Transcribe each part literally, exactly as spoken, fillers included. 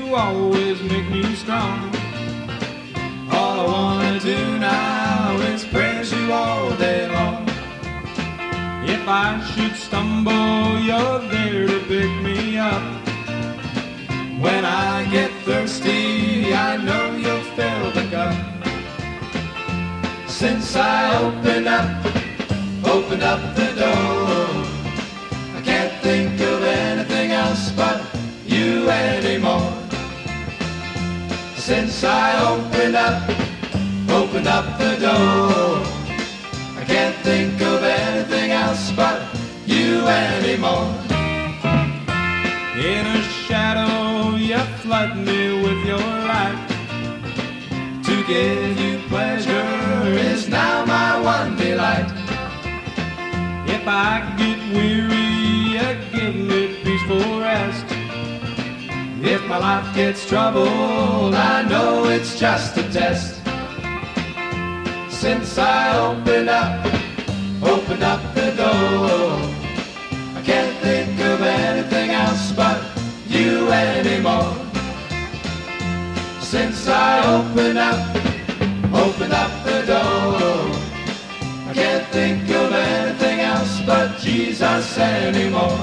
you always make me strong. All I wanna do now is praise you all day long. If I should stumble, you're there to pick me up. When I get thirsty, I know you'll fill the cup. Since I opened up, opened up the door, I can't think of anything else but you anymore. Since I opened up, opened up the door, I can't think of anything else but you anymore. In a shadow you flood me with your light. To give you pleasure is now my one delight. If I get weary, you give me peaceful rest. If my life gets troubled, I know it's just a test. Since I opened up, opened up the door, I can't think of anything else but you anymore. Since I opened up, opened up the door, I can't think of anything else but Jesus anymore.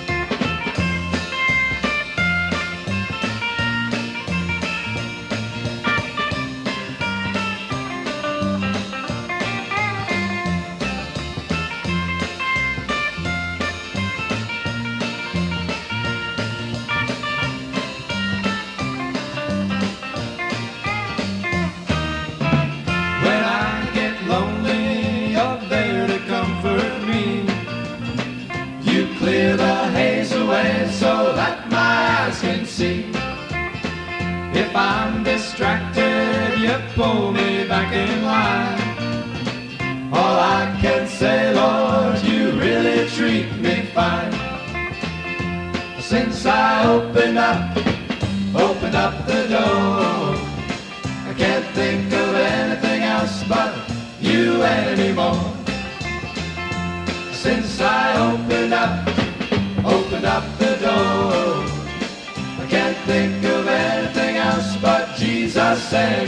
Clear the haze away so that my eyes can see. If I'm distracted, you pull me back in line. All I can say, Lord, you really treat me fine. Since I opened up, opened up the door, I can't think of anything else but you anymore. Since I opened up, opened up the door, I can't think of anything else but Jesus anymore.